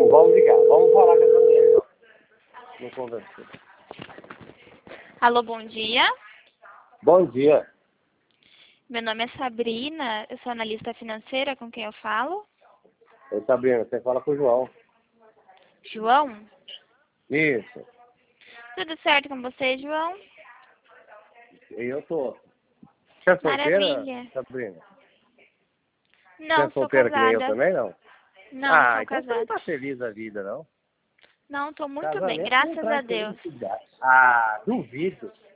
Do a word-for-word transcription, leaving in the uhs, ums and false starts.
Vamos, vamos ligar. Vamos falar com essa mulher, então. Não conversou. Alô, bom dia. Bom dia. Meu nome é Sabrina, eu sou analista financeira, com quem eu falo? Oi, Sabrina, você fala com o João. João? Isso. Tudo certo com você, João? E eu tô. Você é solteira, Maravilha. Sabrina? Você Não, é sou solteira que nem eu casada. também, não? Não, Ah, sou então você não casada. tá feliz da vida, não? Não, tô muito bem, Casamento não graças a traz Deus. felicidade. Ah, duvido.